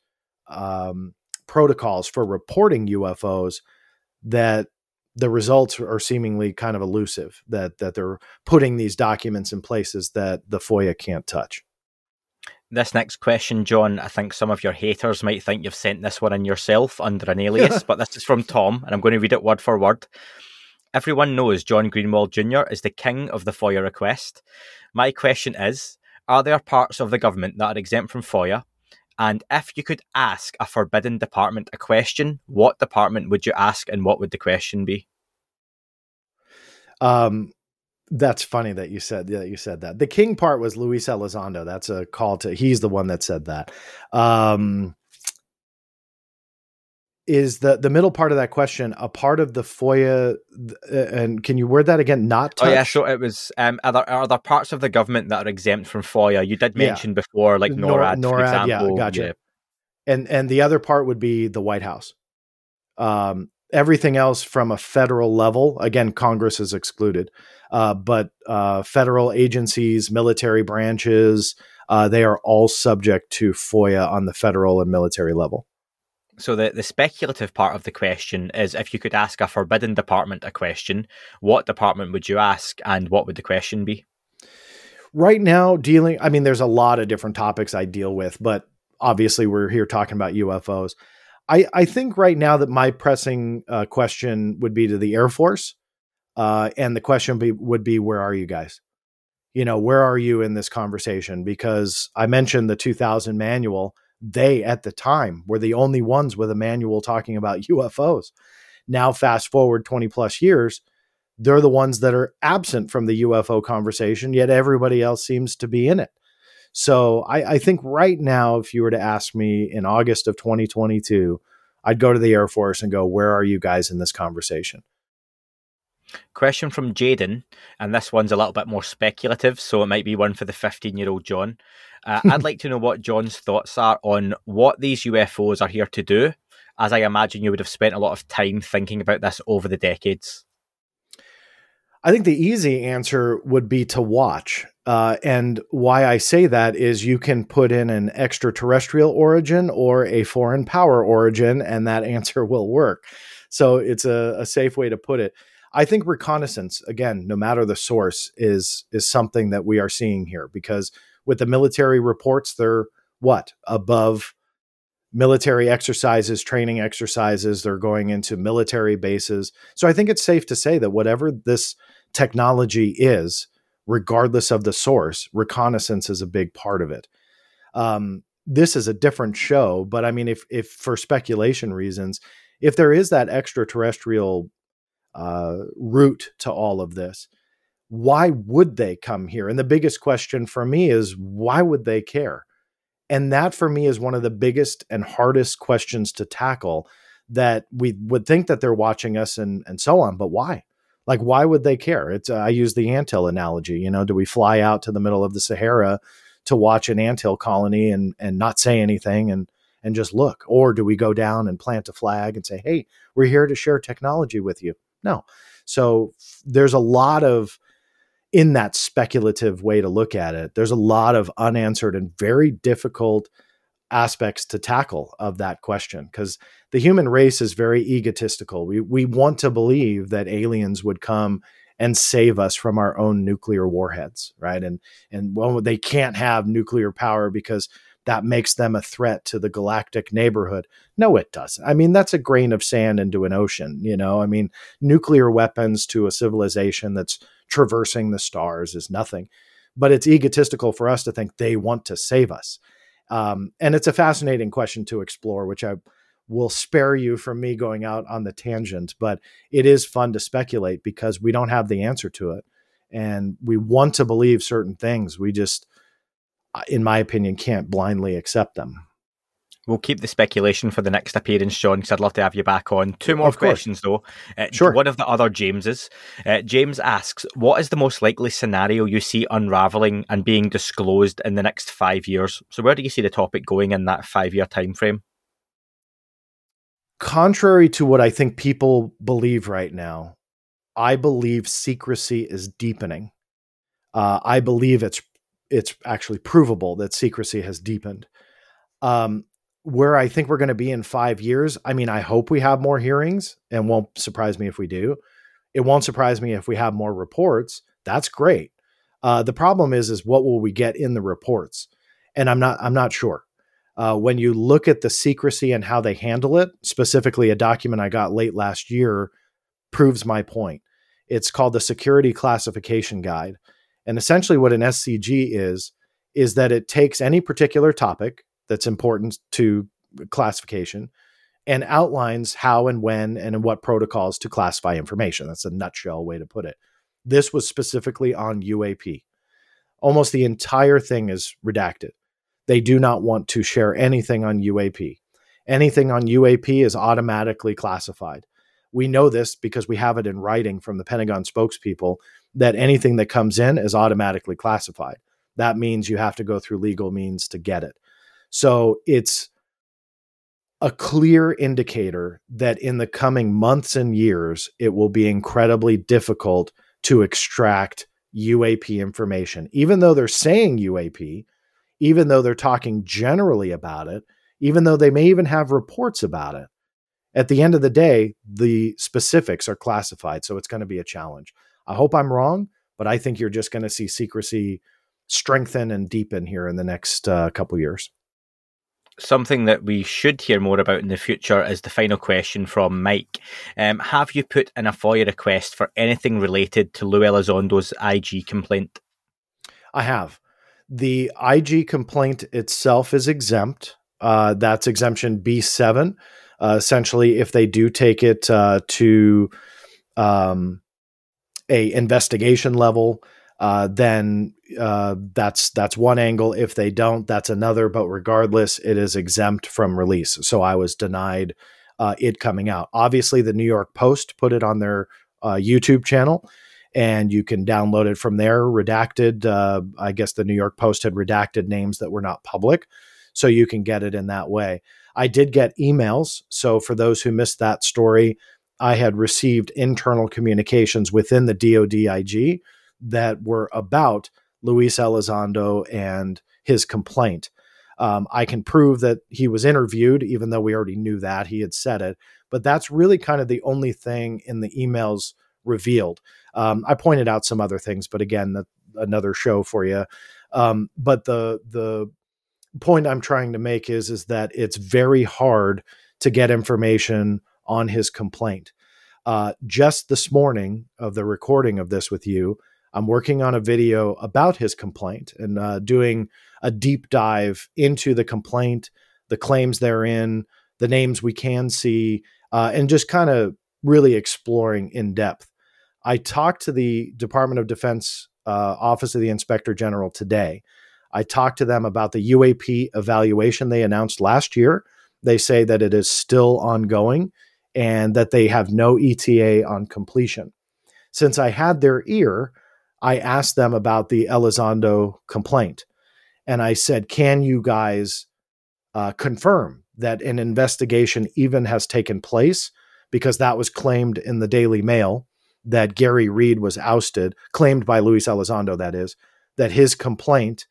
protocols for reporting UFOs that the results are seemingly kind of elusive, that they're putting these documents in places that the FOIA can't touch. This next question, John, I think some of your haters might think you've sent this one in yourself under an alias, but this is from Tom, and I'm going to read it word for word. Everyone knows John Greenwald Jr. is the king of the FOIA request. My question is, are there parts of the government that are exempt from FOIA? And if you could ask a forbidden department a question, what department would you ask and what would the question be? That's funny that you said that. The king part was Luis Elizondo. That's a call to, he's the one that said that. Is the middle part of that question a part of the FOIA? And can you word that again? Not touch? Oh yeah, so it was, are there parts of the government that are exempt from FOIA? You did mention before, like NORAD, for example. Yeah, gotcha. Yeah. And the other part would be the White House. Everything else from a federal level, again, Congress is excluded, but federal agencies, military branches, they are all subject to FOIA on the federal and military level. So the speculative part of the question is, if you could ask a forbidden department a question, what department would you ask and what would the question be? Right now, there's a lot of different topics I deal with, but obviously we're here talking about UFOs. I think right now that my pressing question would be to the Air Force. And the question would be, where are you guys? Where are you in this conversation? Because I mentioned the 2000 manual. They, at the time, were the only ones with a manual talking about UFOs. Now, fast forward 20 plus years, they're the ones that are absent from the UFO conversation, yet everybody else seems to be in it. So I think right now, if you were to ask me in August of 2022, I'd go to the Air Force and go, where are you guys in this conversation? Question from Jaden, and this one's a little bit more speculative, so it might be one for the 15-year-old John. I'd like to know what John's thoughts are on what these UFOs are here to do, as I imagine you would have spent a lot of time thinking about this over the decades. I think the easy answer would be to watch. And why I say that is you can put in an extraterrestrial origin or a foreign power origin, and that answer will work. So it's a safe way to put it. I think reconnaissance, again, no matter the source, is something that we are seeing here, because with the military reports, they're above military exercises, training exercises. They're going into military bases. So I think it's safe to say that whatever this technology is, regardless of the source, reconnaissance is a big part of it. This is a different show, but if for speculation reasons, if there is that extraterrestrial route to all of this, why would they come here? And the biggest question for me is, why would they care? And that for me is one of the biggest and hardest questions to tackle, that we would think that they're watching us and so on, but why? Like, why would they care? I use the anthill analogy. Do we fly out to the middle of the Sahara to watch an anthill colony and not say anything and just look? Or do we go down and plant a flag and say, hey, we're here to share technology with you? No. So there's a lot of, in that speculative way to look at it, there's a lot of unanswered and very difficult aspects to tackle of that question, because the human race is very egotistical. We want to believe that aliens would come and save us from our own nuclear warheads, right? And well, they can't have nuclear power because that makes them a threat to the galactic neighborhood. No, it doesn't. I mean, that's a grain of sand into an ocean, you know? I mean, nuclear weapons to a civilization that's traversing the stars is nothing. But it's egotistical for us to think they want to save us. And it's a fascinating question to explore, which I will spare you from me going out on the tangent, but it is fun to speculate because we don't have the answer to it. And we want to believe certain things. We just, in my opinion, can't blindly accept them. We'll keep the speculation for the next appearance, Sean, because I'd love to have you back on. Two more questions, though. Sure. One of the other Jameses. James asks, what is the most likely scenario you see unraveling and being disclosed in the next 5 years? So where do you see the topic going in that 5-year time frame? Contrary to what I think people believe right now, I believe secrecy is deepening. I believe it's actually provable that secrecy has deepened. Where I think we're going to be in 5 years, I mean, I hope we have more hearings, and won't surprise me if we do. It won't surprise me if we have more reports. That's great. The problem is what will we get in the reports? And I'm not sure. When you look at the secrecy and how they handle it, specifically a document I got late last year proves my point. It's called the Security Classification Guide. And essentially what an SCG is that it takes any particular topic that's important to classification and outlines how and when and in what protocols to classify information. That's a nutshell way to put it. This was specifically on UAP. Almost the entire thing is redacted. They do not want to share anything on UAP. Anything on UAP is automatically classified. We know this because we have it in writing from the Pentagon spokespeople that anything that comes in is automatically classified. That means you have to go through legal means to get it. So it's a clear indicator that in the coming months and years, it will be incredibly difficult to extract UAP information. Even though they're saying UAP, even though they're talking generally about it, even though they may even have reports about it, at the end of the day, the specifics are classified. So it's going to be a challenge. I hope I'm wrong, but I think you're just going to see secrecy strengthen and deepen here in the next couple years. Something that we should hear more about in the future is the final question from Mike. Have you put in a FOIA request for anything related to Lou Elizondo's IG complaint? I have. The IG complaint itself is exempt. That's exemption B7. Essentially, if they do take it to a investigation level, then that's one angle. If they don't, that's another. But regardless, it is exempt from release. So I was denied it coming out. Obviously, the New York Post put it on their YouTube channel, and you can download it from there, redacted. I guess the New York Post had redacted names that were not public, so you can get it in that way. I did get emails. So for those who missed that story, I had received internal communications within the DoD IG that were about Luis Elizondo and his complaint. I can prove that he was interviewed, even though we already knew that he had said it. But that's really kind of the only thing in the emails revealed. I pointed out some other things, but again, another show for you. But the point I'm trying to make is that it's very hard to get information on his complaint. Just this morning of the recording of this with you, I'm working on a video about his complaint and doing a deep dive into the complaint, the claims therein, the names we can see, and just kind of really exploring in depth. I talked to the Department of Defense Office of the Inspector General today. I talked to them about the UAP evaluation they announced last year. They say that it is still ongoing and that they have no ETA on completion. Since I had their ear, I asked them about the Elizondo complaint. And I said, can you guys confirm that an investigation even has taken place? Because that was claimed in the Daily Mail that Gary Reed was ousted, claimed by Luis Elizondo, that is, that his complaint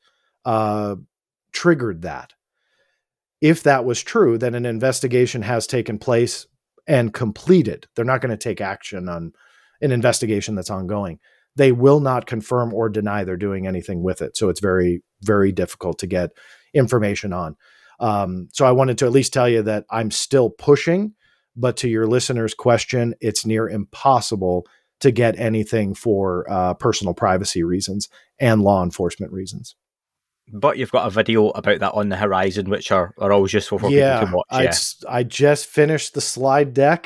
triggered that. If that was true, then an investigation has taken place and completed. They're not going to take action on an investigation that's ongoing. They will not confirm or deny they're doing anything with it. So it's very, very difficult to get information on. So I wanted to at least tell you that I'm still pushing, but to your listener's question, it's near impossible to get anything for personal privacy reasons and law enforcement reasons. But you've got a video about that on the horizon, which are always useful for people to watch. I just finished the slide deck.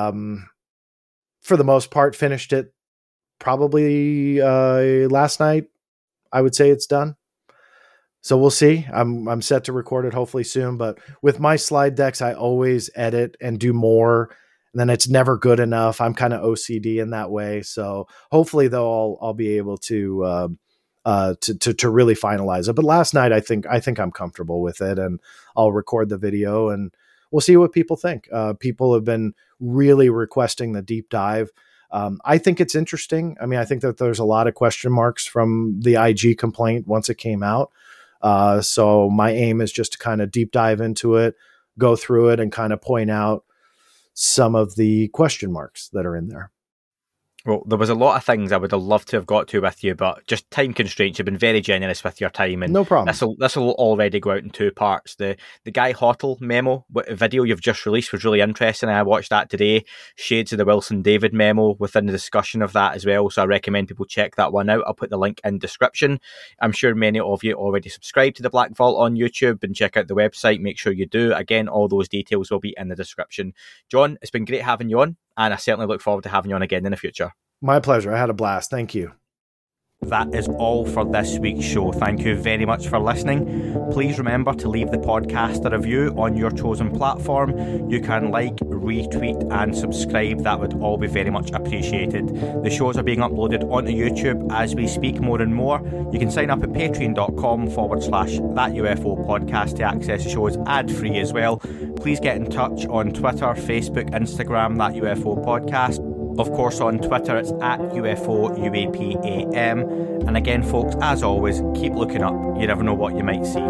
For the most part, finished it probably last night. I would say it's done. So we'll see. I'm set to record it hopefully soon. But with my slide decks, I always edit and do more. And then it's never good enough. I'm kind of OCD in that way. So hopefully, though, I'll be able to really finalize it. But last night, I think I'm comfortable with it, and I'll record the video, and we'll see what people think. People have been really requesting the deep dive. I think it's interesting. I mean, I think that there's a lot of question marks from the IG complaint once it came out. So my aim is just to kind of deep dive into it, go through it, and kind of point out some of the question marks that are in there. Well, there was a lot of things I would have loved to have got to with you, but just time constraints. You've been very generous with your time, and no problem. This will already go out in two parts. The Guy Hottle memo video you've just released was really interesting. I watched that today. Shades of the Wilson David memo within the discussion of that as well. So I recommend people check that one out. I'll put the link in description. I'm sure many of you already subscribe to the Black Vault on YouTube and check out the website. Make sure you do. Again, all those details will be in the description. John, it's been great having you on, and I certainly look forward to having you on again in the future. My pleasure. I had a blast. Thank you. That is all for this week's show. Thank you very much for listening. Please remember to leave the podcast a review on your chosen platform. You can like, retweet and subscribe. That would all be very much appreciated. The shows are being uploaded onto YouTube as we speak more and more. You can sign up at patreon.com/That UFO podcast to access the shows ad-free as well. Please get in touch on Twitter, Facebook, Instagram, That UFO podcast. Of course, on Twitter, it's at UFO UAPAM. And again, folks, as always, keep looking up. You never know what you might see.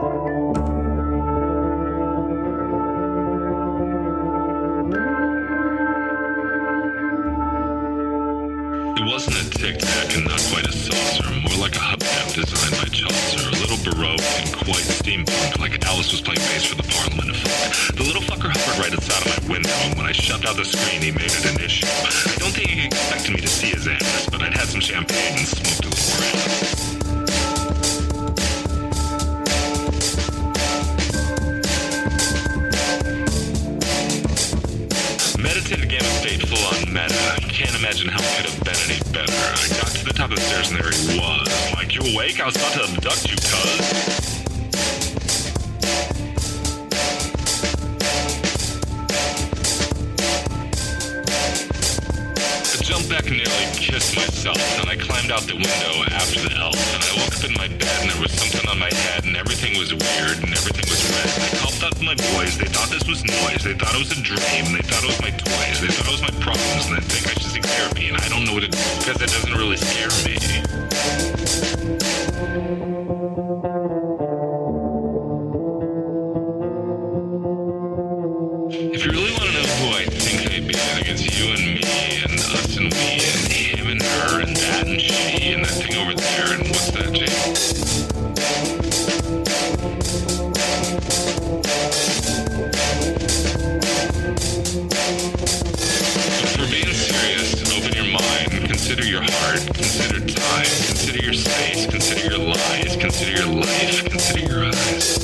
It wasn't a tic-tac and not quite a saucer, more like a hubcap designed by Chaucer, a little Baroque and quite steampunk, like Alice was playing bass for the Parliament of Folk. The little fucker hovered right outside of my window, and when I shoved out the screen, he made it an issue. I don't think he expected me to see his ass, but I'd had some champagne and smoked a little around. Meditative game of state full on meta. Can't imagine how it could have been any better. I got to the top of the stairs and there he was. Like, you awake? I was about to abduct you, cuz. I jumped back and nearly kissed myself, and I climbed out the window after the elf, and I woke up in my bed and there was something on my head and everything was weird and everything was red. And I called out to my boys. They thought this was noise. They thought it was a dream. They thought it was my toys. They thought it was my problems, and they think I should seek therapy, and I don't know what to do because it doesn't really scare me. If you really want to know who I think I be, I think it's you and me and us and we and him and her and that and she and that thing over there and what's that, Jake? But for being serious, open your mind, consider your heart, consider time, consider your space, consider your lies, consider your life, consider your eyes.